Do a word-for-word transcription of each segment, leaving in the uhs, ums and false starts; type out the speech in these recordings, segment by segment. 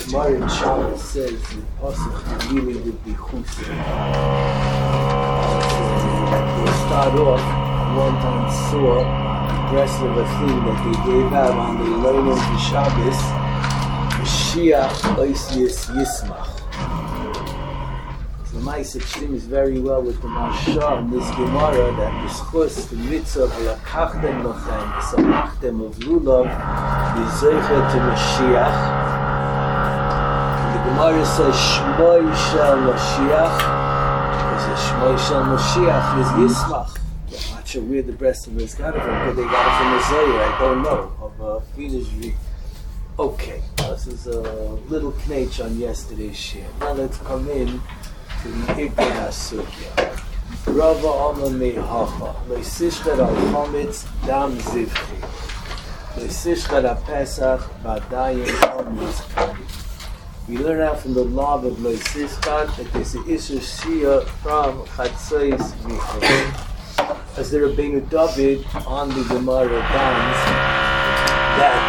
Gemara in Shabbos says the pasuk really would be chusa. We'll start off. One time saw the breast of a thing that they gave out on the Leilim to Shabbos, Mashiach Oisius Yismach. The Ma'aseh Shlim is very well with the Marsha in this Gemara that the schus, the mitzvah of Lakachtem Lochem, the Samachtem of Lulav, the Zeicha to Mashiach. The Gemara says Shmoi Shel Mashiach, because the Shmoi Shel Mashiach is Yismach. I'm not sure where the breast of this got it from, but they got it from Isaiah, I don't know, of a Finish Read. Okay, this is a little knetch on yesterday's share. Now let's come in to the Ikar HaSugya. Rava Amar Mehacha, Leisishchar al Chometz Dam Zivchi, Leisishchar al Pesach Badayim Chometz Kari. We learn out from the law of Leisishchar that there's an Isur Shia from Chatzos Vichel. As the Rabbeinu David on the Gemara dams that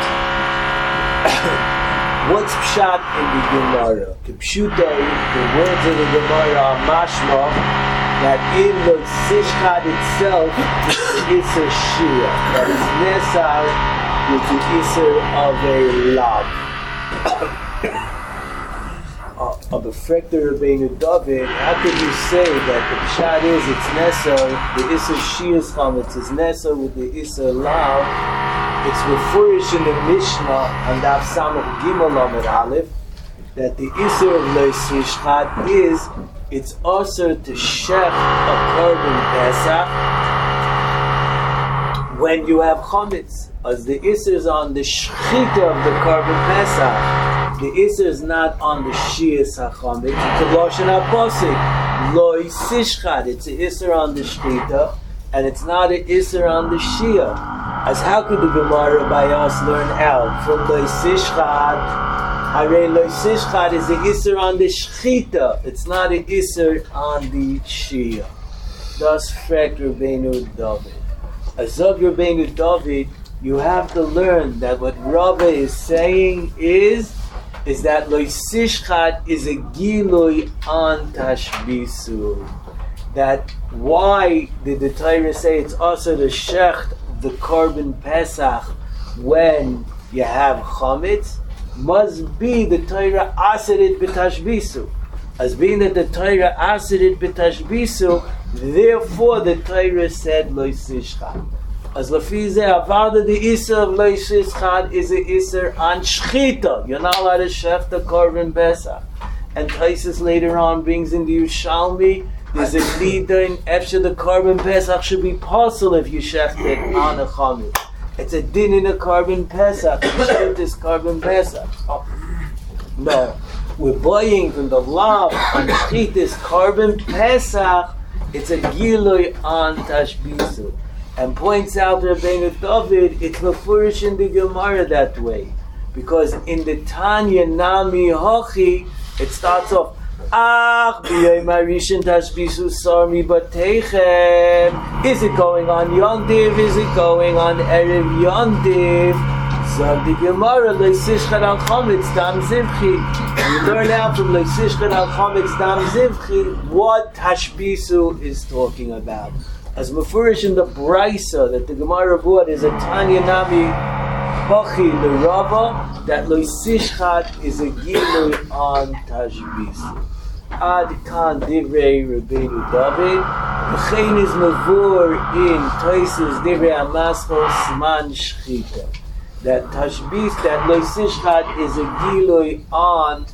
what's pshat in the Gemara? Kipshuto, the words of the Gemara are mashma that in the Sishchad itself is a Shia, that is Nesar with the Isser of a Lav. Uh, of a Frekter Rabbeinu David, how could you say that the pshat is it's Nesar, the Isser Shia's Chametz is Nesar with the Isser Lav? It's refurish in the Mishnah and Daf Samach Gimel Amud Aleph that the Isser of Leisishchad is it's also to shech a korban Pesach when you have Chametz. As the Isser is on the Shechita of the korban Pesach, the Isser is not on the Shias HaChametz. It's a Lashon HaPosik. Lo Isishchad. It's an Isser on the Shechita and it's not an Isser on the Shia. As how could the Gemara by us learn out from Leisishchad? Hare Leisishchad is the Isser on the Shechita. It's not an Isser on the Shia. Thus, Frek Rabbeinu David. As of Rabbeinu David, you have to learn that what Rava is saying is, is that Leisishchad is a Gilui on Tashbisu. That why did the Torah say it's also the Shecht the korban Pesach when you have Chametz must be the Torah aserit b'tashbisu. As being that the Torah aserit b'tashbisu, therefore the Torah said Leisishchad. As lafize avada the Isser of Leisishchad is a Isser on Shechita. You're not allowed to shech the korban Pesach. And Taisus later on brings in the Yerushalmi. There's a leader in Efshe the korban Pesach should be possible if you shecht it on a chametz. It's a din in a korban Pesach. You shecht this korban Pesach. Oh. No, we're buying from the law on shecht this korban Pesach. It's a gilui on tashbisu, and points out Rabbeinu David it's mefurish in the Gemara that way because in the Tanya Nami Hochi it starts off. Ach, b'yom harishin tashbisu sarmi bateichem. Is it going on Yontiv? Is it going on Erev Yontiv? Zog the Gemara Leisishchad al Chometz Dam Zivchi. You learn out from Leisishchad al Chometz Dam Zivchi what tashbisu is talking about. As mefurish in the Brisa that the Gemara brought is a Tanya Nami Hochi l'Rava that Leisishchad is a gilui on tashbisu. Ad kan divrei Rabbeinu David. V'chein is mavur in Toisus divrei Amaschos Zman Shechita. That tashbis, that Leisishchad is a gilui on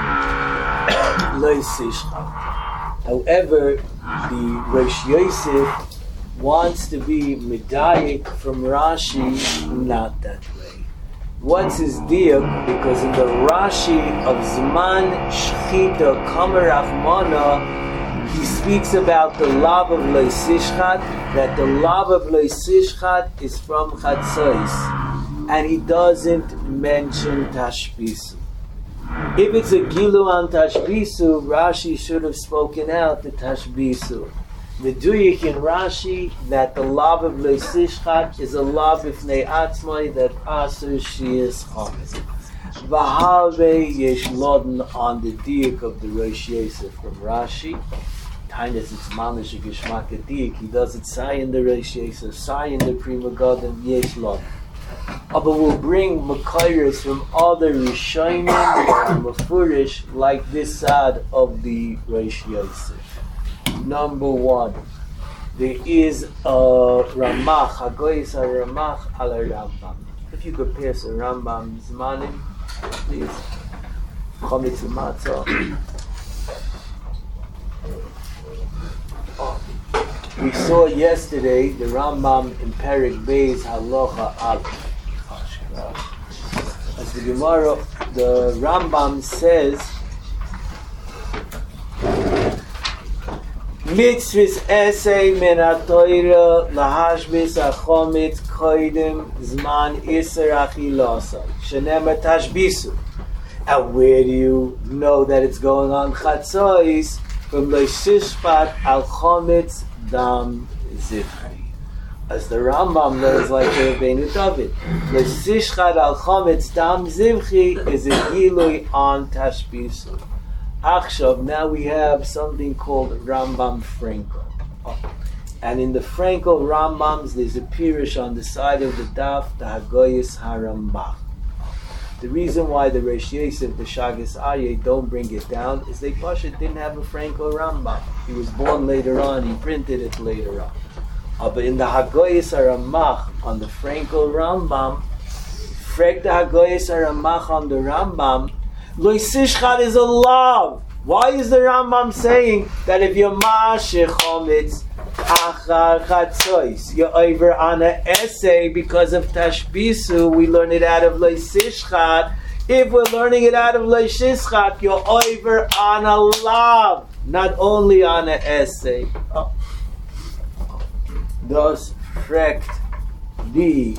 Leisishchad. However, the Rosh Yosef wants to be medayik from Rashi, not that way. What's his deal? Because in the Rashi of Zman Shechita Kamer Achmana, he speaks about the lav of Leisishchad, that the lav of Leisishchad is from Chatzos, and he doesn't mention Tashbisu. If it's a Gilu on Tashbisu, Rashi should have spoken out the Tashbisu. Meduyik in Rashi that the lav of Leisishchad is a lav ifnei atzmai that asur shias chametz. V'havei yesh loden on the diak of the Rosh Yosef from Rashi. Tainas it's mamish a geshmak a diak. He doesn't say in the Rosh Yosef, say in the Prima Godim yesh loden. But we'll bring Makairis from other Rishonim and Mefurish like this side of the Rosh Yosef. Number one, there is a Ramach, Hagoyis a Ramach ala Rambam. If you could pass a Rambam Zmanim, please. Chometz Matzah. We saw yesterday the Rambam in Perek Beis Halacha Aleph. As the Gemara, the Rambam says, Mitzvahs esay min ha'Torah lahashbis ha'chometz koidem zman iser achilasa shenemar tashbisu. And where do you know that it's going on chatzos? From leishishpat al chometz dam zivchi. As the Rambam knows, like the Rabbeinu David, leishishpat al chometz dam zivchi is a gilui on tashbisu. Achshav, now we have something called Rambam Frankel. Oh. And in the Frankel Rambams, there's a pirish on the side of the daf, the Hagoyis HaRambach. The reason why the Rosh Yosef, the Shagas Aryeh, don't bring it down is they Pasha didn't have a Frankel Rambam. He was born later on, he printed it later on. Uh, but in the Hagoyis HaRambach, on the Frankel Rambam, Frek the Hagoyis HaRambach on the Rambam, Lo Sishchat is a love. Why is the Rambam saying that if you're Mashech Chometz Achar Chatzos, you're over on an essay because of Tashbisu? We learn it out of Lo Sishchat. If we're learning it out of Lo Sishchat, you're over on a love, not only on an essay. Oh. Thus, frekt the.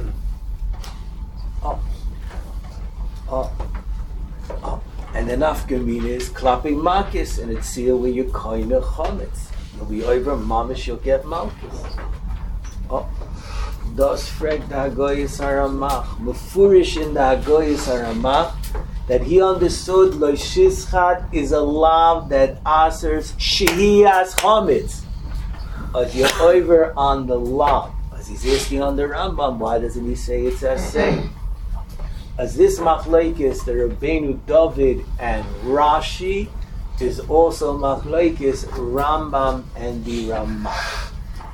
Oh. Oh. Oh. And the nafkamin is clapping makis, and it's sealed with your koine chometz. You'll be over mamish, you'll get malchus. Oh, thus frek the Hagoyis HaRamach, mefurish in the Hagoyis HaRamach, that he understood lo shischat is a lav that asers shehiyas chometz. As you're over on the lav, as he's asking on the Rambam, why doesn't he say it's a say? As this machlekes, the Rabbeinu David and Rashi, is also machlekes Rambam and the Ramah.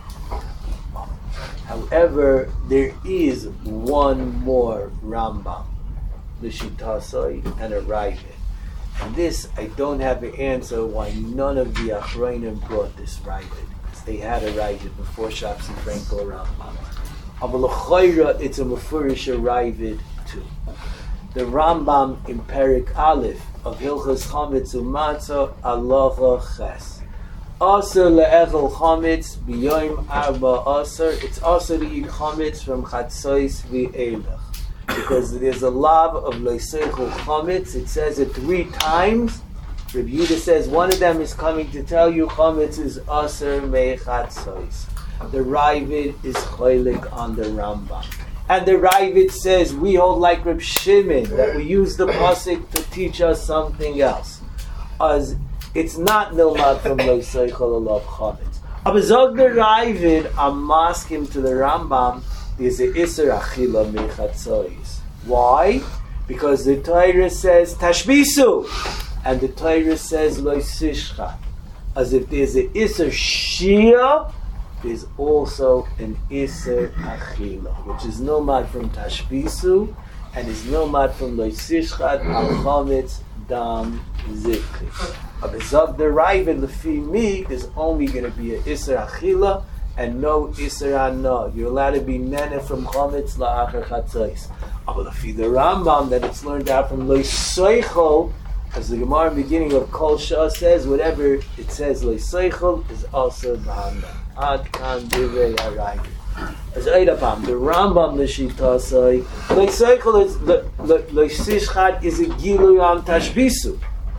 However, there is one more Rambam, the Shitasoi, and a Ravid. And this, I don't have an answer why none of the Achronim brought this Ravid, because they had a Ravid before Shabbos and Frankel Rambam. Aval l'choira, it's a mefurish Ravid too. The Rambam in Perek Aleph of Hilchos Chometz Umatzah Halacha Ches. Also le'echel chometz b'yoyim arba aser. It's also to eat chometz from chatzos v'elech, because there's a lav of le'seichel chometz. It says it three times. Rabbi Yehuda says one of them is coming to tell you chometz is aser me'chatzos. The Ravid is cholik on the Rambam. And the Ravid says we hold like Reb Shimon, that we use the pasuk to teach us something else. As it's not nilmad from Lo Seichel Alav Chometz. Abazog the Ravid, I'm asking to the Rambam, there's a Isser Achila Mechatzois. Why? Because the Torah says Tashbisu, and the Torah says Lo Sishchat. As if there's a Isser Shia, there's also an Iser Achila, which is nomad from Tashbisu, and is nomad from Lo Sishchat Al Chometz Dam Zikri. Abizog the Ravid Lefi Mi, there's only going to be an Iser Achila and no Iser Ana. You're allowed to be Nene from Chometz La'achar Chatzos. But Lefi the Rambam, that it's learned out from Lo Seichel, as the Gemara in the beginning of Kol Shah says, whatever it says Lo Seichel is also Bahana. Ad kan divrei haravid. As Eidapam, the Rambam l'shita say, Lo Seichel is Lo Sishchat is a gilui on Tashbisu.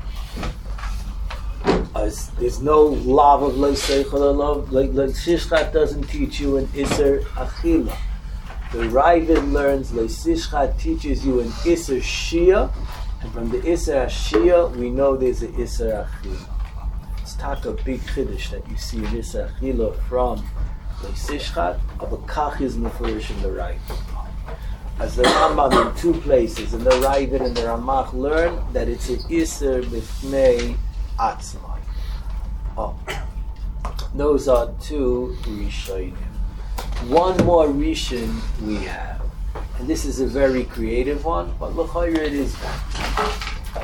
As there's no lav of Lo Seichel, Lo Sishchat doesn't teach you an Iser Achila. The Ravid learns, Leisishchat teaches you an Isser Shia, and from the Isser Shia, we know there's an Isser Achila. It's not a big Chiddush that you see an Isser Achila from Leisishchat, but Kach is Mefurish in the Ravid. As the Rambam in two places, in the Ravid and the Ramach, learn that it's an Isser B'fnei Atzmai. Oh. Those are two Rishonim. One more Rishon we have, and this is a very creative one, but l'chayr it is that.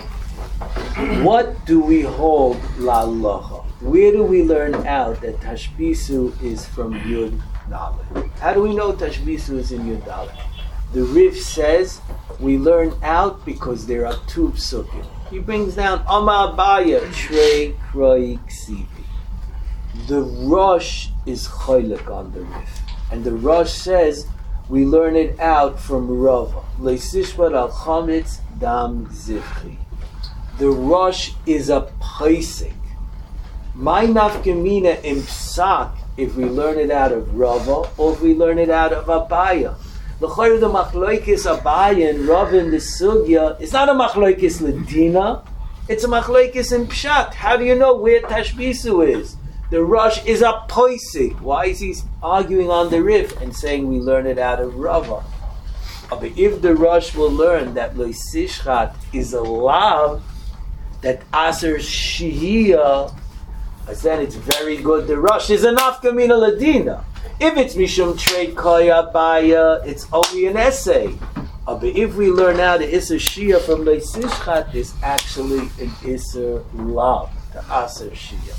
What do we hold la'alacha? Where do we learn out that Tashbisu is from Yud Dalet? How do we know Tashbisu is in Yud Dalet? The Rif says we learn out because there are two psukim. He brings down Ama Abaya Trei Kroi Ksivi. The Rosh is choylek on the Rif, and the Rosh says we learn it out from Rava. Leisishvat al chametz dam zivchi. The Rosh is a paisik. My nafkamina im psak if we learn it out of Rava or if we learn it out of Abaya. The chayr the machloikis Abaya and Rava in the sugya is not a machloikis ledina. It's a machloikis in pshat. How do you know where Tashbisu is? The Rosh is a poisik. Why is he arguing on the Rif and saying we learn it out of Rava? But if the Rosh will learn that Leisishchat is a lav, that Aser Shihiyah, then it's very good. The Rosh is enough Kamina Ladina. If it's Mishum Trei Koya Baya, it's only an essay. But if we learn out the Isser Shia from Leisishchat, it's actually an Isser lav, the Aser Shihiyah.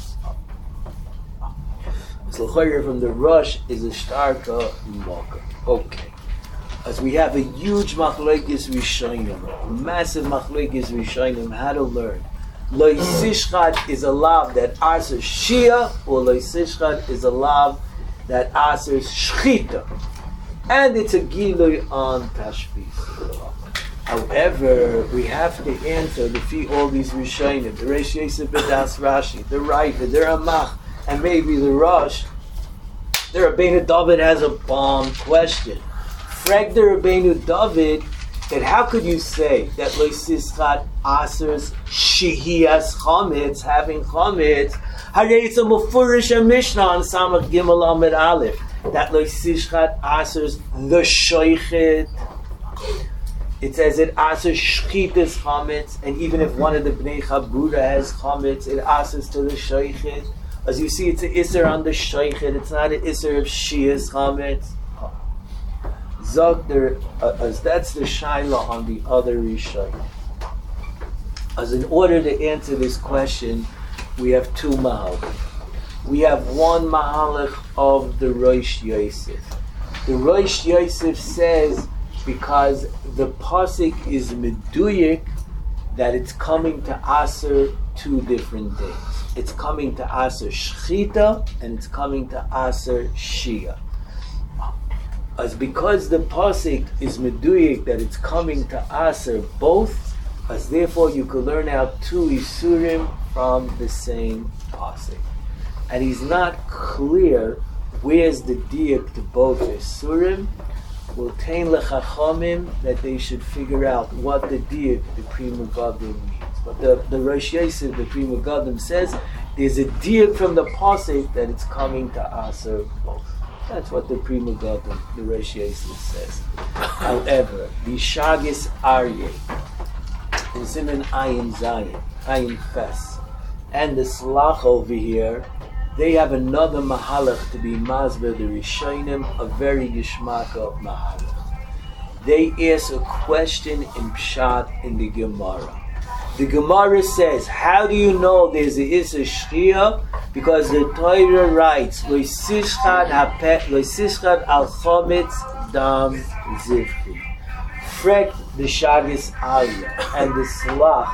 So from the Rosh is a starka mocha. Okay. As we have a huge machlokes rishonim, a massive machlokes rishonim, how to learn. Leisishchat is a lav that asers shia, or Leisishchat is a lav that asers shchita. And it's a gilui on tashbis. However, we have to answer the fee all these rishonim, the Reish Yosef B'das Rashi, the Ravid, the Ramach, and maybe the Rosh. The Rabbeinu David has a bomb question. Frag the Rabbeinu David that how could you say that Leisishchat asers shihiyas chametz, having chametz, harei it's a mufurish a Mishnah on Samach Gimel Amid Aleph that Leisishchat asers the shoichet. It says it asers shchitas chametz, and even if one of the Bnei Chabura has chametz, it asers to the shoichet. As you see, it's an Isser on the Shoichet. It's not an Isser of Shias Chametz. Zog there, uh, as that's the Shaila on the other Rishon. As in order to answer this question, we have two Mahalach. We have one Mahalach of the Rosh Yosef. The Rosh Yosef says because the pasuk is meduyik that it's coming to Aser two different days. It's coming to Aser Shchita and it's coming to Aser Shia. As because the pasuk is meduyik that it's coming to Aser both, as therefore you could learn out two Isurim from the same pasuk. And he's not clear where's the diak to both Isurim. Will tain lechachamim that they should figure out what the diak, the Pri Megadim means. But the, the Rosh Yosef, the Pri Megadim says there's a diak from the pasuk that it's coming to Aser both. That's what the Pri Megadim, the Rosh Yosef says. However, the Shagis Aryeh, the Siman Ayin Zayin, Ayin Fes, and the Slach over here, they have another mahalach to be masber the Rishonim, a very gishmaka mahalach. They ask a question in Pshat in the Gemara. The Gemara says, how do you know there's a Isser Shchia? Because the Torah writes, Leisishchat al chametz dam zivchi. Frek the Shagis Aliyah and the Slach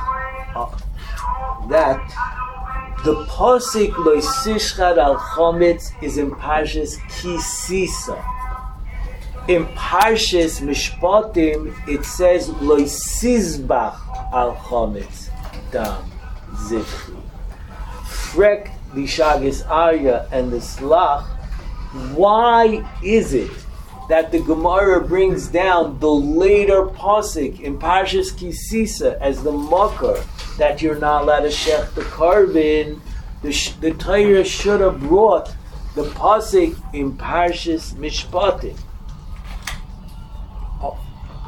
uh, that the pasuk Leisishchat al chametz is in Parshas Kisisa. In Parshas Mishpatim, it says Leisizbach al chametz dam zivchi. Frek the Shagis Arya and the Slach. Why is it that the Gemara brings down the later pasuk in Parshas Kisisa as the makar that you're not allowed to shech the carbon, the, the Torah should have brought the pasuk in Parshas Mishpatim. Oh.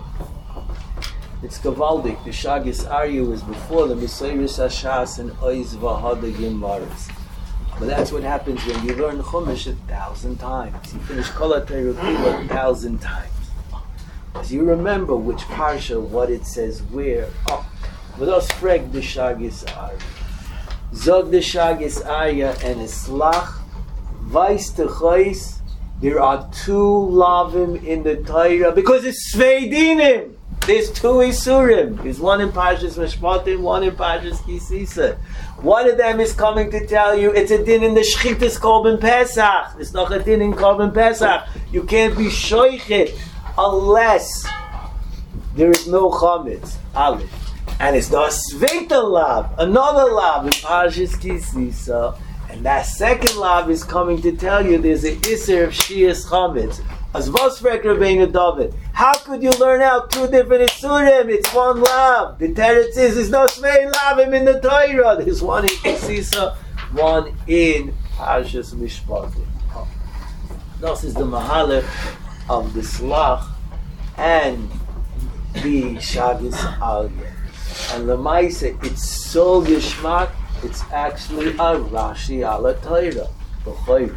It's Gavaldik. The Shagis Arya was before the Mesiris Hashas and Oiz Vahada Gemaras. But that's what happens when you learn Chumash a thousand times. You finish Kol HaTorah Kula a thousand times. As you remember which parsha, what it says where. Oh. With us frag the Shagis Arya. Zog the Shagis Arya and Islach. Vais Techois. There are two lavim in the Torah because it's Sveidinim. There's two Isurim. There's one in Parshas Mishpatim, one in Parshas Kisisa. One of them is coming to tell you it's a din in the Shchitas Korban Pesach. It's not a din in Korban Pesach. You can't be shoichet unless there is no chametz. Aleph. And it's the Sveita Lav, another Lav in Parshas Kisisa. And that second Lav is coming to tell you there's an Isser of Shias Chametz. As Vosfrek Rabbeinu David. How could you learn out two different Isurim? It's one Lav. The Teretz is, there's no Svei Lavim in the Torah. There's one in Kisisa, one in Parshas Mishpatim. Oh. This is the Mahalach of the Slach and the Shagis Aliyah. And Lamaisa, it's so Gishmak, it's actually a Rashi ala Torah. B'choyra.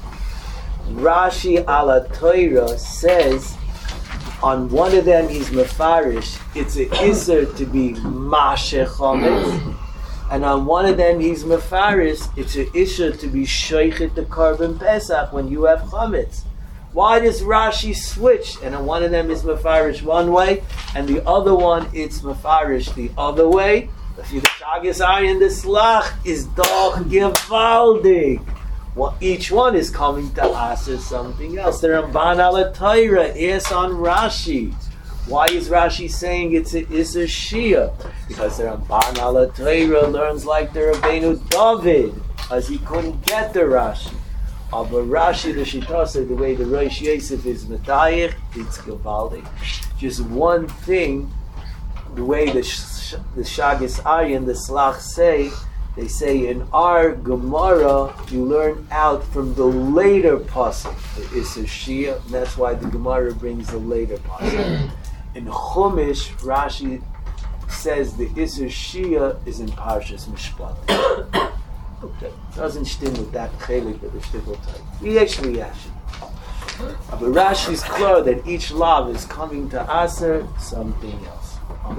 Rashi ala Torah says on one of them he's mefarish, it's an iser to be masheh chametz, and on one of them he's mefarish, it's an iser to be shoichet the carbon pesach when you have chametz. Why does Rashi switch? And on one of them is mefarish one way, and the other one it's mefarish the other way. If you the Shagis Ayin the Slach is doch gewaldig. Well, each one is coming to us as something else. The Ramban ala Torah is on Rashi. Why is Rashi saying it's a, it's a Shia? Because the Ramban ala Torah learns like the Rabbeinu David, as he couldn't get the Rashi. But Rashi, the Shitasa, the way the Rosh Yosef is Metayich, it's Gavaldi. Just one thing, the way the, sh- the Shagis Arya and the Slach say, they say in our Gemara, you learn out from the later pasuk, the Isser Shia, and that's why the Gemara brings the later pasuk. In Chumash, Rashi says the Isser Shia is in Parshas Mishpat. Okay, doesn't stim with that chelik of the shtickle type. We actually actually. But Rashi is clear that each lav is coming to Aser something else.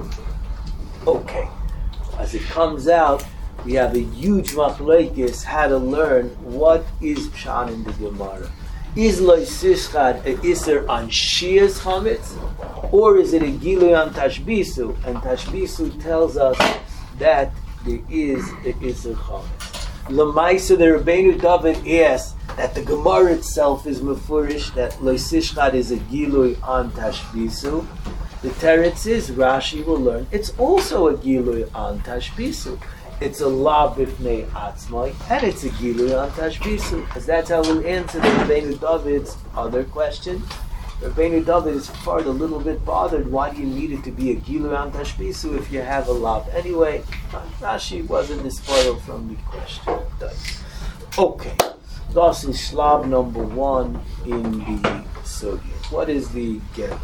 Okay, as it comes out, we have a huge machlokes how to learn what is pshan in the Gemara. Is lo sishchad a iser on shias chametz, or is it a gilui on tashbisu? And tashbisu tells us that there is a iser chametz. L'maisa, the Rabbeinu David asks that the Gemara itself is mefurish that lo sishchad is a gilui on tashbisu. The teretz is Rashi will learn it's also a gilui on tashbisu. It's a lav b'fnei atzmai, and it's a gilui on tashbisu, because that's how we'll answer the Rabbeinu David's other question. Rabbeinu David is part a little bit bothered. Why do you need it to be a gilui on tashbisu if you have a lav anyway? Rashi wasn't despoiled from the question. Okay, das is shlab number one in the sugya. What is the gather?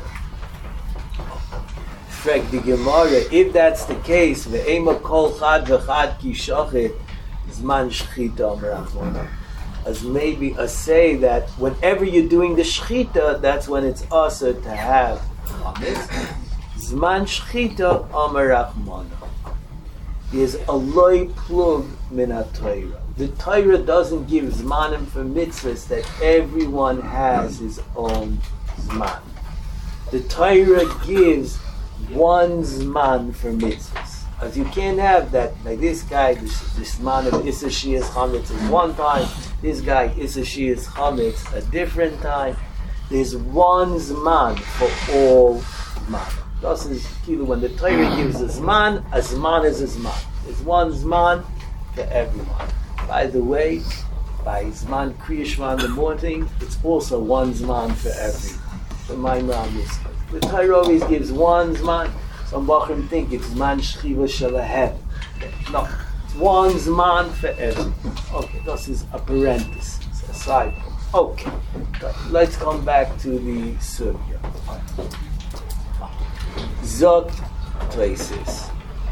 The Gemara, if that's the case, ve'ema kol chad v'chad ki shochet zman shchita amrachmona. As maybe a say that whenever you're doing the shchita, that's when it's also to have chametz. Zman shchita amrachmona. There's a loy plug min haTorah. The Torah doesn't give zmanim for mitzvahs that everyone has his own zman. The Torah gives one zman for mitzvahs. As you can't have that, like this guy, this, this man of Issa Shias Chametz is one time, this guy Issa Shias Chametz a different time. There's one zman for all zman. This is kilu when the Torah gives a zman, a zman is a zman. There's one zman for everyone. By the way, by zman Kriya Shema in the morning, it's also one zman for everyone. the Maimer HaMitzvah. The Torah always gives one Zman. Some Bachrim think it's Zman Shchiva Shalahem. No, it's one Zman for everything. Okay, this is a parenthesis, a side. Okay, let's come back to the Sugya. Zot Traces.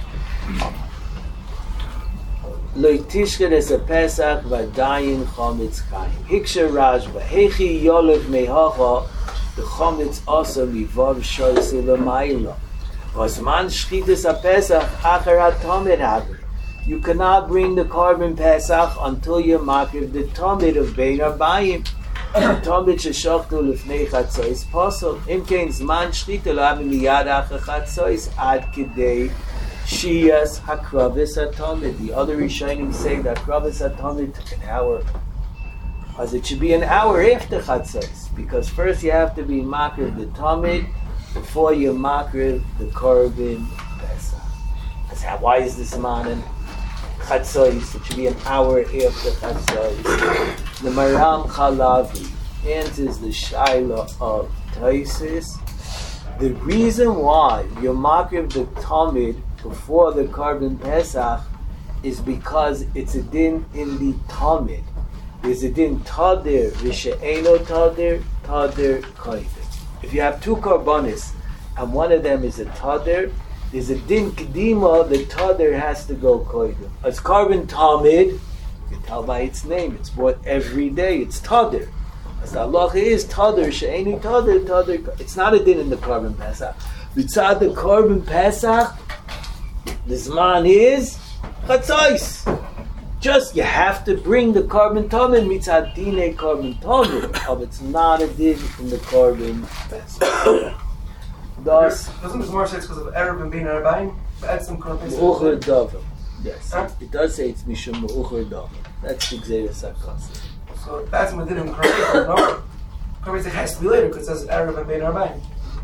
Lo tishker es a Pesach v'dayin chometz kaim. Hiksha Rashba. Hechi yolev mehacha the chometz asa mivav shoyse l'mayla. V'zman shchitas a Pesach acher ha'tomid haver. You cannot bring the carbon Pesach until you makriv the tomid of bein arbayim. Tomid sheshachtu lefnei chatzos posel. Im kein zman shchita lo havi miyad acher chatzos ad kedei Shiyas hakravis hatomid. The other Rishonim say that kravis hatomid took an hour, as it should be an hour after chatzos, because first you have to be makriv the tomid before you makriv the korban pesach. That's how. Why is this man in chatzos? It should be an hour after chatzos. The Maram Chalavi answers the shaila of Taisis. The reason why you makriv the tomid before the carbon Pesach is because it's a din in the Talmud. There's a din Tadir, Rishe'eno Tadir, Tadir Koidim. If you have two carbonis and one of them is a Tadir, there's a din Kedima, the Tadir has to go Koidim. As carbon Talmud, you can tell by its name, it's bought every day, it's Tadir. As the halacha is Tadir, She'enu Tadir, Tadir. It's not a din in the carbon Pesach. B'tzad the carbon Pesach, the Zman is Chatzos. Just you have to bring the carbon tomid mitzad dine carbon tomid, but it's not a din in the carbon Pesach. Thus, doesn't this more say it's because of Erev and Bein Arbayim? Add some carbon. Me'ucher Davar. Yes, huh? It does say it's Mishum Me'ucher Davar. That's the Gzeres HaKosel. So that's what did him correct. No, correct. It has to be later because it says Erev and Bein Arbayim.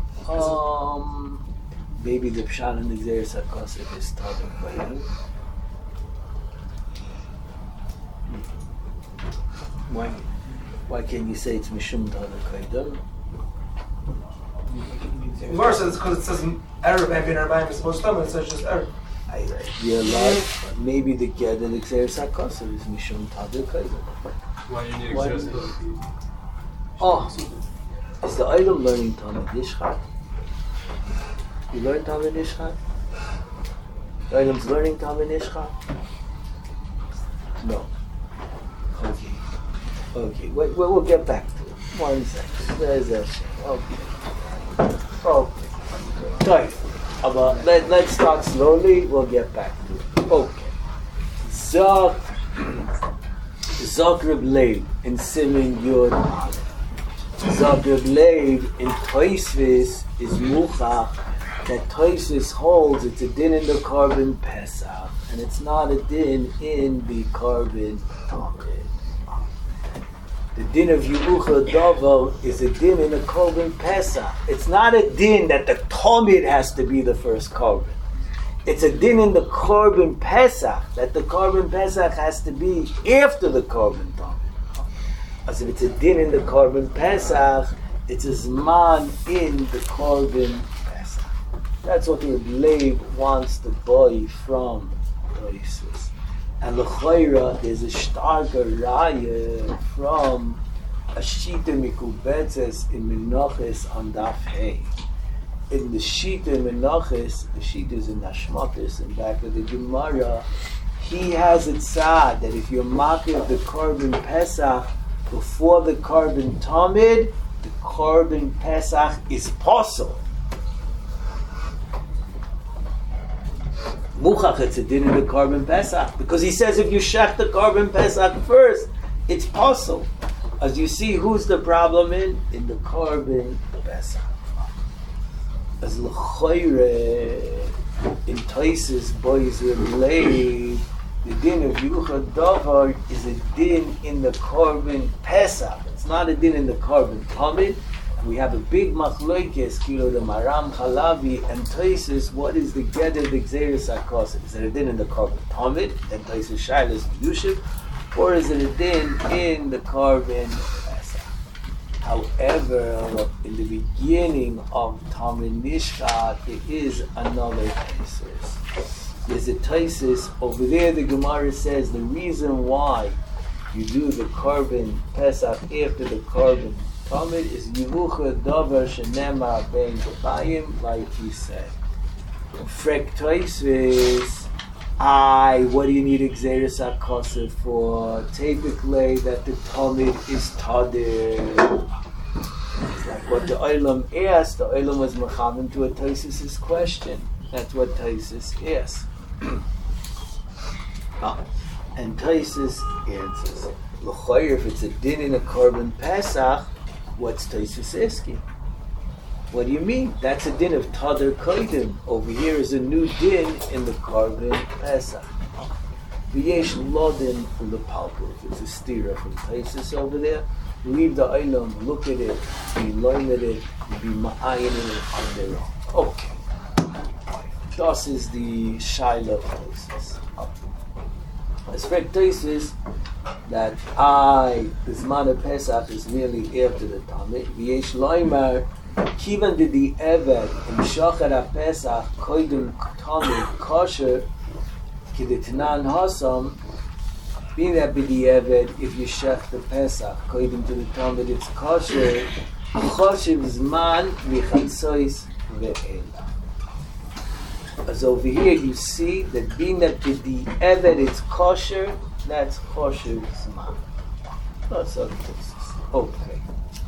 Um. Maybe the Pshan and the Gzeres HaKosef is Tadar Koyim. Why, why can't you say it's Mishum Tadar Koyim? The Gemara says it's because it says Erev and Bein Arbayim is supposed to come, and it says just Erev. I realize, but maybe the Ged and the Gzeres HaKosef is Mishum Tadar Koyim. Why do you need Gzeres HaKosef? Oh, is the idol learning Talmud Yishchak? You learn Talmud Ishchak? The item's learning Talmud Ishchak? No. Okay. Okay. Wait, wait, we'll get back to it. One second. There's that shit. Okay. Okay. Right. But let, let's start slowly. We'll get back to it. Okay. Zok. Zok Reb Leib in Siman Yud Aleph. Zok Reb Leib in Toisvis is Muchach. That Toisvis holds it's a din in the carbon Pesach, and it's not a din in the carbon Talmud. The din of Yerucha Davo is a din in the carbon Pesach. It's not a din that the Talmud has to be the first carbon. It's a din in the carbon Pesach that the carbon Pesach has to be after the carbon Talmud. As if it's a din in the carbon Pesach, it's a zman in the carbon. That's what the Leib wants to buy from Toisvis. And l'chayra, there's a starker raya from a shita mikubetzes in Menachos on Daf Hey. In the shita in Menachos, the shita is in Hashmatis, in back of the Gemara, he has it sad that if you're makir the carbon Pesach before the carbon Tamid, the carbon Pesach is possible. Muchach, it's a din in the carbon Pesach, because he says if you shech the carbon Pesach first, it's possible. As you see, who's the problem in? In the carbon Pesach. As l'choyre, in Toisvis boys relay, the din of Yerucha Davar is a din in the carbon Pesach. It's not a din in the carbon Talmud. We have a big machlokes, kilo the Maram Chalavi and Toisvis. What is the get of the Gzeres HaKosef? Is it a din in the carbon Talmud, then Toisvis Shailas Yushiv, or is it a din in the carbon Pesach? However, in the beginning of Tamid Nishchat, there is another Taisus. There's a Taisus over there. The Gemara says the reason why you do the Korban Pesach after the Korban Tamid is Yivucha Dover Shenema Ben Gavayim, like he said. Frek Taisus. I, what do you need Xeris HaKosef for? Typically, that the Talmud is Tadir. It's like what the Olam asked. The Olam was Mechavim to a Taisus' question. That's what Taisus asked. ah, and Taisus answers, L'choyer, if it's a din in a Korban Pesach, what's Taisus asking? What do you mean? That's a din of Tadar Koidim. Over here is a new din in the Korban Pesach. V'yesh lodin l'palpul. It's a stira from Taisus over there. Leave the Olam, look at it, be learn at it, be ma'ayin it on their own. Okay. Das is the Shaila of Taisus. As for Taisus, that I, the Zman of Pesach is merely after the Tamid. V'yesh loimar, Kivan did the Eved in Shachar HaPesach Koidum Tamid Kosher Kidetnan Hasam, being that be the Eved, if you shech the Pesach Koidum to the Tamid, it's Kosher Choshev Zman V'chatzois Ve'ela. As over here you see that being that be the Eved it's Kosher, that's Choshev Zman. That's other cases. Okay.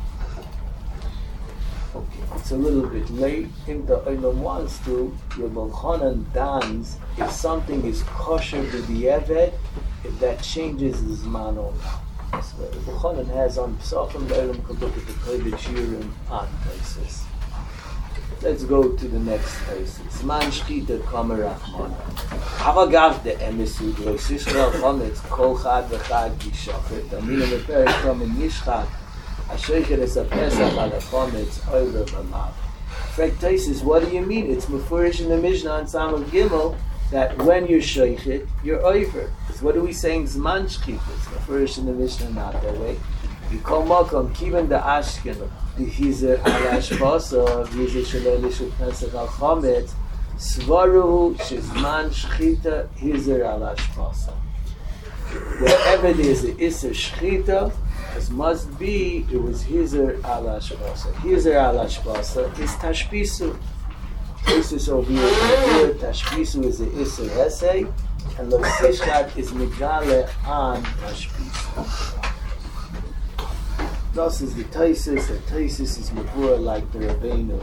Okay, it's a little bit late. If the Olam wants to, your Balchanan dance, if something is kosher to the Eved, if that changes the Zman or not. That's what the Balchanan has on Pesachim. The Olam can look at the Kodesh Shirim on Taisus. Let's go to the next Taisus. Zman Shchita Kamer Rachman. Havagav de Emesu, Rosh Yisrael Chometz, Kol Chad V'Chad Yishachret, Amina Meperek Kamen Yishchat, Ashaycher is a Pesach al Chometz over Bamav. Frek Taisus, what do you mean? It's Mefurish in the Mishnah on Samach Gimel that when you're Shaychet, you're over. Because what are we saying? Zman Shchita. It's Mefurish in the Mishnah, not that way. You call Malcolm, Kivan the Ashken, the Hizer al Ashbasa, Hizer Shalei Lishut Pesach al Chometz, Svaruhu Shizman Shchita Hizer al Ashbasa. Wherever there's an Isser Shchita, as must be, it was Hizer al Ashbasa. Hizer al Ashbasa is Tashbisu. Taisus over here, Tashbisu is the Isser Hesei, and Lo Sishchat is Migale on Tashbisu. Thus is the Taisus, the Taisus is Mavur like the Rabbeinu.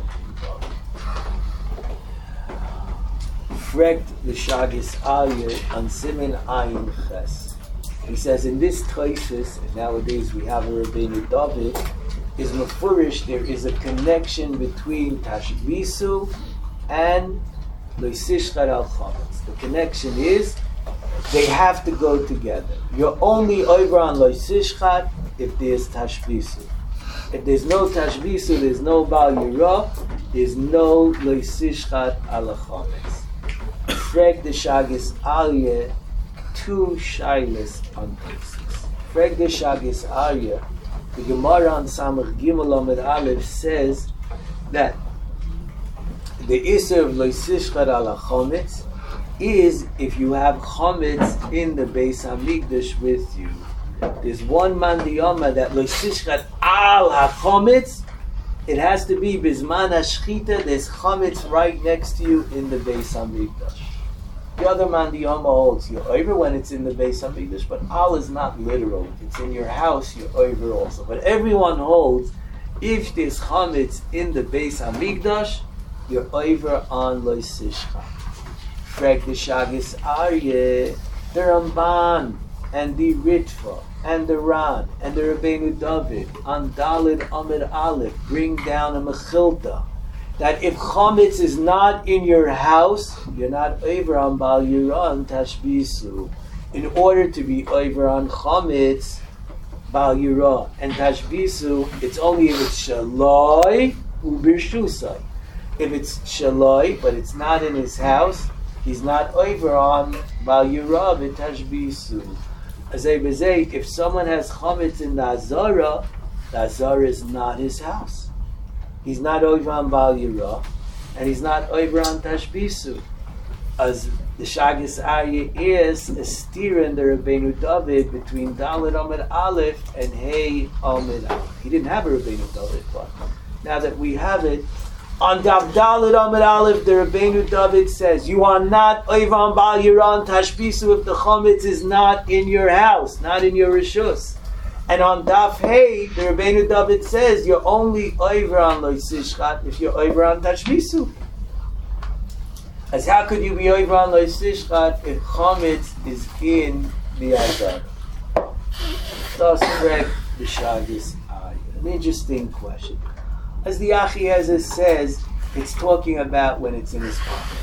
Frekt the Shagis Aryeh on Simen Ayin Ches. He says in this Taisus, and nowadays we have a Rabbeinu David, is Mefurish, there is a connection between Tashbisu and Lo Sishchat al Chometz. The connection is they have to go together. You're only over on Lo Sishchat if there's Tashbisu. If there's no Tashbisu, there's no Bal Yirah, there's no Lo Sishchat al Chometz. Frek the Shagis Aryeh, two Shailas on Taisus. Frek the Shagis Aryeh, the Gemara on Samach Gimel Amud Aleph says that the Isser of Lo Sishchat al Chometz is if you have Chometz in the Beis HaMikdash with you. There's one mandiyama that Lo Sishchat al HaChometz, it has to be Bizman HaShchita, there's Chometz right next to you in the Beis HaMikdash. The other mandiyama holds you're over when it's in the Beis HaMikdash, but al is not literal. If it's in your house, you're over also. But everyone holds if there's Chometz in the Beis HaMikdash, you're over on Lo Sishchat. Frek the Shagis Aryeh, the Ramban, and the Ritva, and the Ran, and the Rabbeinu David, on Dalid Amid Aleph, bring down a Mechilta, that if Chometz is not in your house, you're not over on Bal Yirah and Tashbisu. In order to be over on Chometz, Bal Yirah and Tashbisu, it's only if it's Shaloi Ubirshusai. If it's Shaloi, but it's not in his house, he's not over on Bal Yirah and Tashbisu. As I say, if someone has Chometz in the Azara, The Azara is not his house. He's not over on Bal Yira, and he's not over on Tashbisu. As the Shagis Arya is a steer in the Rabbeinu David between Dalet Amid Aleph and Hey Amid Aleph. He didn't have a Rabbeinu David, but now that we have it, on Dav Dalet Amid Aleph, the Rabbeinu David says, you are not over on Bal Yira and Tashbisu if the Chometz is not in your house, not in your Rishus. And on Daf Hey, the Rabbeinu David says you're only over on Lois Ishchat if you're over on Tashbisu. As how could you be over on Lois Ishchat if Chometz is in the Azar? That's correct. The Shagis Arya. An interesting question. As the Achiezer says, it's talking about when it's in his pocket.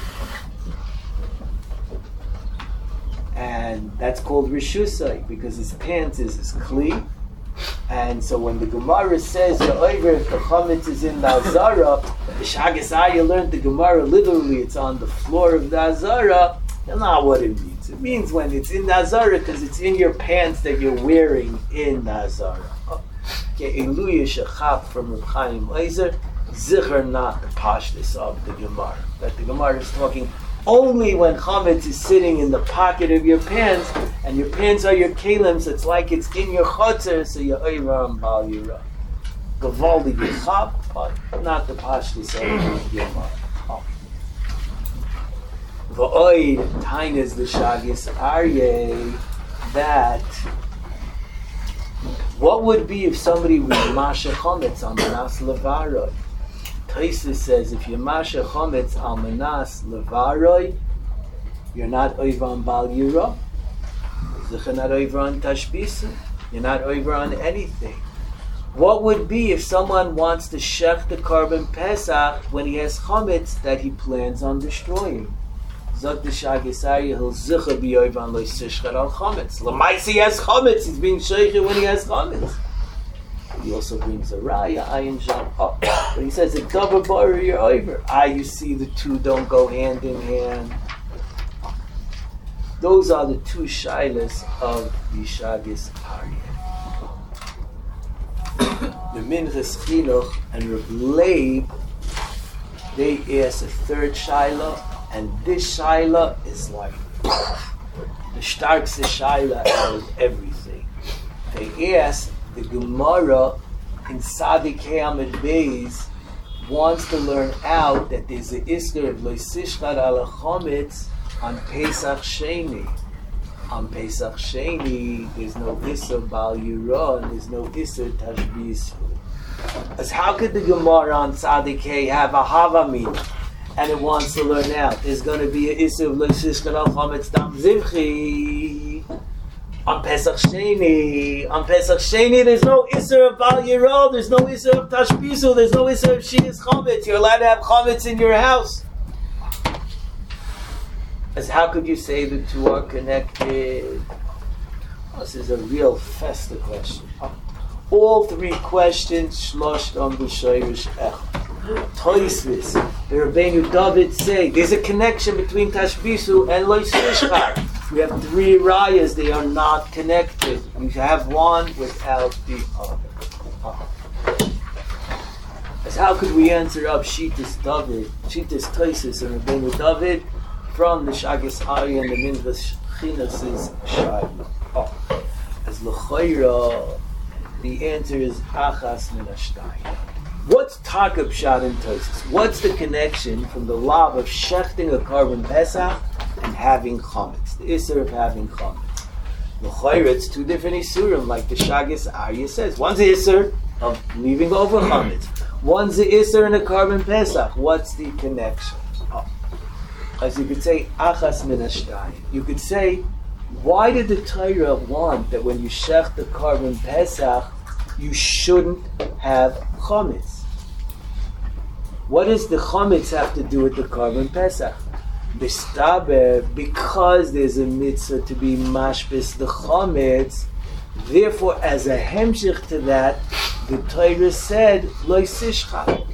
And that's called Rishusai, because his pants is his Kli. And so when the Gemara says the over if the Chometz is in the Azara, the Shagis Arya learned the Gemara literally it's on the floor of the Azara. That's not what it means. It means when it's in the Azara because it's in your pants that you're wearing in the Azara. Okay, Eluya Shechap from Reb Chaim Ozer, Zichar not the Pashtus of the Gemara. That the Gemara is talking only when Chometz is sitting in the pocket of your pants, and your pants are your kelim, so it's like it's in your chotzer, so you're over on Bal Yira. Gavaldi Yechab, but not the Pashtus of the Gemara. V'oid Tainas the Shagis Arye, that what would be if somebody would Masha Chometz on the Nas Levaroi? Taisus says if you Masha Chometz al Manas Levaroi, you're not over on Bal Yira, you're not over on Tashbisu, you're not over on anything. What would be if someone wants to shech the Karban Pesach when he has Chometz that he plans on destroying? Zok the Shagis Arya, he'll zicha be over on Lo Yisishchar al Chometz. L'maisi he has Chometz, he's being sheicher when he has Chometz. He also brings a raya, ayin sham up. But he says, a double bar, you're over. Ah, you see the two don't go hand in hand. Those are the two shilas of the Shagis Arya. The Minchas Chinuch and Reb Leib, they ask a third shilah, and this shilah is like the starkest shilah out of everything. They ask, the Gemara in Sadik Hamid Beis wants to learn out that there's an Isser of Lo Yisishchar al Chometz on Pesach Sheni. On Pesach Sheni, there's no Isser Bal Yira and there's no Isser Tashbisu. As how could the Gemara on Sadik have a Havamina and it wants to learn out? There's going to be an Isser of Lo Yisishchar al Chometz Dam Zivchi. On Pesach Sheni, on Pesach Sheni, there's no Isser of Bal Yiro, there's no Isser of Tashbisu, there's no Isser of Shias Chometz. You're allowed to have Chometz in your house. As how could you say the two are connected? This is a real festa question. All three questions, Shlosh on B'Shoirish Echad. Toisvis, the Rabbeinu David say, there's a connection between Tashbisu and Lo Yisishchar. We have three rayas, they are not connected. We have one without the other. As how could we answer up Shitas David, Shitas Toisus and Rabbeinu David from the Shagis Arya and the Minchas Chinuch's Shayla? Oh. As L'choira, the answer is Achas Min Hashtayim. What's Takab Pshat and Toisus? What's the connection from the law of shechting a Karban Pesach and having Chometz? The Isser of having Chometz. L'choira, it's two different Isurim, like the Shagis Arya says. One's the Isser of leaving over Chometz. One's the Isser in a Karban Pesach. What's the connection? Oh. As you could say, Achas Min Hashtayim. You could say, why did the Torah want that when you shech the Karban Pesach, you shouldn't have Chometz? What does the Chometz have to do with the Karban Pesach? B'staber, because there's a mitzvah to be mashbis the Chometz, therefore as a hemshich to that, the Torah said, Lo Yisishchar.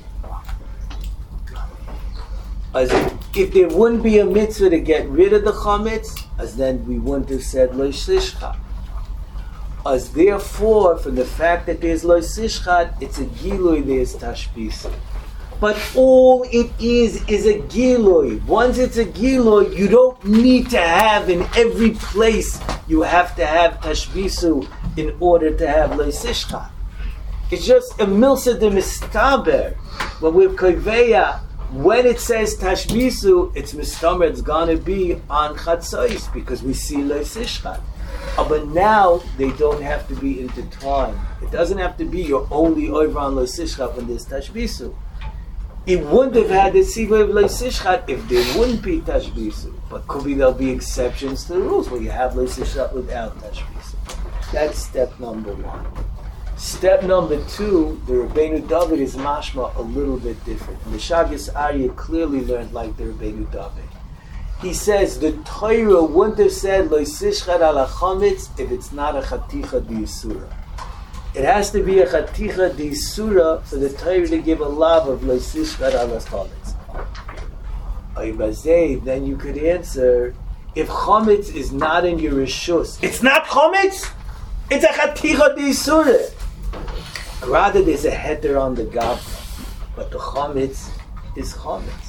As if there wouldn't be a mitzvah to get rid of the Chometz, as then we wouldn't have said Lo Yisishchar. As therefore, from the fact that there's lo sishchat, it's a gilui, there's tashbisa. But all it is is a gilui. Once it's a gilui, you don't need to have in every place, you have to have tashbisu in order to have lo sishchat. It's just a milsa de mistaber. But with koveya, when it says tashbisu, it's mistaber, it's gonna be on chatzos, because we see lo sishchat. Uh, but now they don't have to be intertwined. It doesn't have to be you're only over on lo sishchat when there's tashbisu. It wouldn't have had the siva of lo sishchat if there wouldn't be tashbisu. But could be there'll be exceptions to the rules where you have lo sishchat without tashbisu. That's step number one. Step number two, the Rabbeinu David is mashma a little bit different. And the Shagis Aryeh clearly learned like the Rabbeinu David. He says the Torah wouldn't have said lo sishchat ala chametz if it's not a chaticha d'isura. It has to be a chaticha d'isura for the Torah to give a lav of lo sishchat ala chametz. Oibazei, then you could answer, if chametz is not in your rishus, it's not chametz. It's a chaticha d'isura. Rather, there's a heter on the gavra, but the chametz is chametz.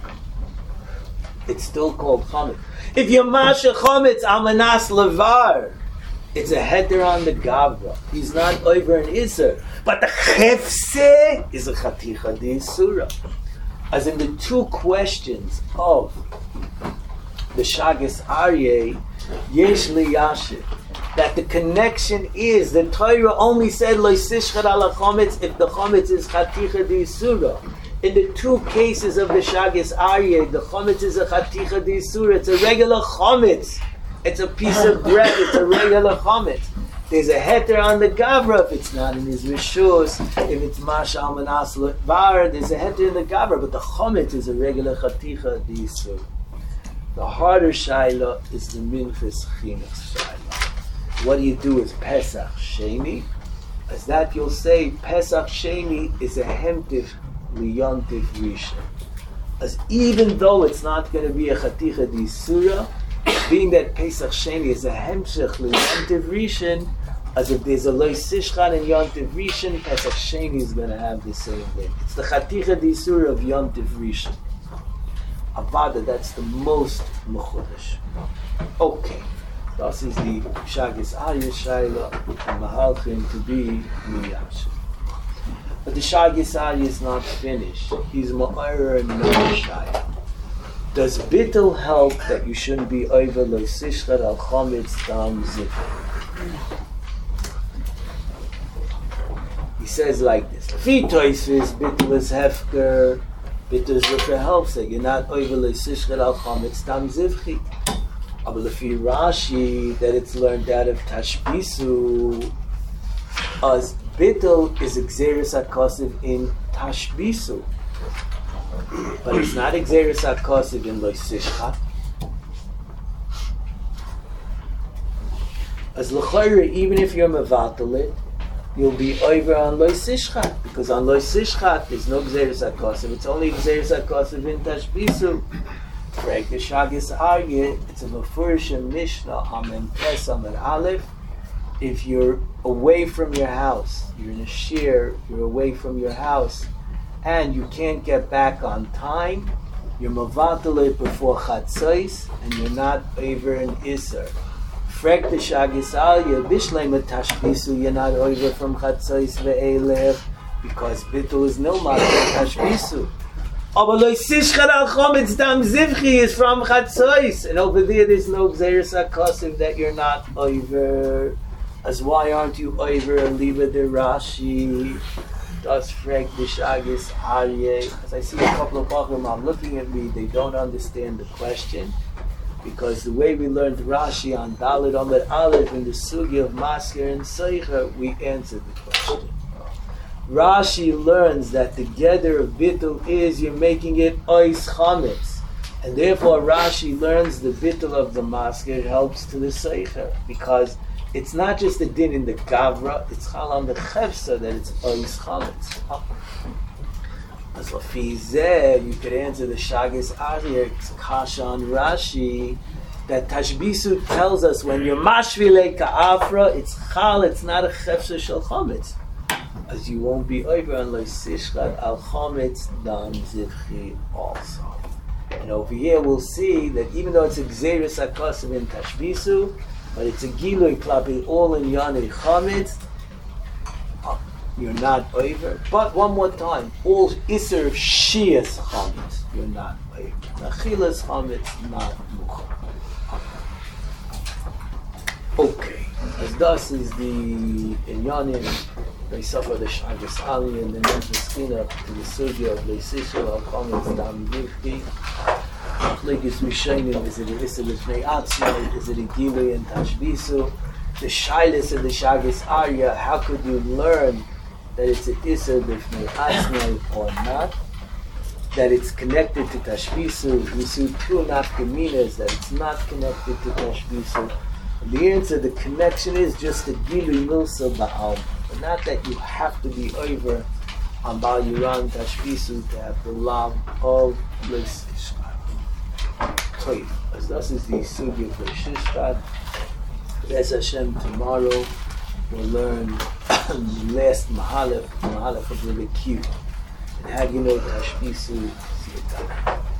It's still called chametz. If you're masha chametz amanas levar, it's a heter on the gavra. He's not over an iser, but the chefse is a chaticha d'isura. As in the two questions of the Shagis Aryeh, yesh liyashir, that the connection is the Torah only said lo sishchat ala chametz if the chametz is chaticha d'isura. In the two cases of the Shagis Aryeh, the chametz is a chaticha d'isura. It's a regular chametz. It's a piece of bread. It's a regular chametz. There's a heter on the gavra if it's not in his rishus. If it's masha almanas levar, there's a heter in the gavra. But the chametz is a regular chaticha d'isura. The harder shaila is the minchas chinuch shaila. What do you do with Pesach Sheni? As that you'll say, Pesach Sheni is a hemtiv liyontiv rishon. As even though it's not going to be a chaticha d'isura, being that Pesach Sheni is a hemshech liyontiv rishon, as if there's a lo sishchan in yontiv rishon, Pesach Sheni is going to have the same thing. It's the chaticha d'isura of yontiv rishon. Avada, that's the most mechudesh. Okay. This is the Shagis Aryeh Shaila and Mahalchim to be Miyash. But the Shagis Aryeh is not finished. He's Ma'ira and Ma'ir Shaila. Does Bittul help that you shouldn't be over lo sishchat al chametz dam zifri? He says like this: Fi toisvis Bittul is hefker. Bittul is what helps that you're not over lo sishchat al chametz dam zifri. But if you Rashi that it's learned out of Tashbisu, as Bittul is Xeris HaKosiv in Tashbisu, but it's not Xeris HaKosiv in Lo Sishchat. As L'chayre, even if you're Mevatel it, you'll be over on Lo Sishchat, because on Lo Sishchat there's no Xeris HaKosiv, it's only Xeris HaKosiv in Tashbisu. Right, the Shagis Aryeh, it's a Mefurish Mishnah, Amen Pes, Amen Aleph. If you're away from your house, you're in a shir, you're away from your house, and you can't get back on time, you're Mavatal it before Chatzos, and you're not over an Isser. Frek the Shagis Aryeh, Bishlei Tashbisu, you're not over from Chatzos ve'elech, because Bittul is no matter Tashbisu. Aber lo sishchat al chametz dam zivchi is from Chatzos, and over there there's no Xeris HaKosiv that you're not over. As why aren't you over? Liba de Rashi, das frek the Shagis Aryeh. As I see a couple of Bachrim are looking at me, they don't understand the question, because the way we learned Rashi on Dalet Amud Aleph in the Sugi of Masker and Seicher, we answered the question. Rashi learns that the gather of Bittul is you're making it ois chametz, and therefore Rashi learns the Bittul of the masker helps to the seicher, because it's not just the din in the gavra, it's chal on the chefsa that it's ois chametz. As lafizeh, you could answer the Shagis Aryeh kasha on Rashi that Tashbisu tells us when you're mashvile ka'afra, it's chal, it's not a chefshe shel chometz, as you won't be over unless sishkat al chometz dam zivchi also. And over here we'll see that even though it's a gzeirus hakosav in Tashbisu, but it's a gilui klapi all in yanei chometz, you're not over. But one more time, all iser shias chometz, you're not over. Achilas chometz, not mucha. Okay, as thus is the inyanim, they suffer the shagas ali and the nefeskina to the sugya of leisishul al chometz dam zivchi. Achlegis Mishayim, is it a Issa Lifnei Atzmai, is it a Gilui and Tashbisu? The Shailis of the Shagas Arya, how could you learn that it's a Issa Lifnei Atzmai or not? That it's connected to Tashbisu. We see two nafkaminas that it's not connected to Tashbisu. And the answer, the connection is just the Gilui Milsa Ba'al, but not that you have to be over on Ba'al Yuran Tashbisu to have the love of Leis Ishka. As this is the Sugi of the Shishkat. Bez Hashem, tomorrow we'll learn the last Mahalach, Mahalach of the Q. And how do you know Tashbisu?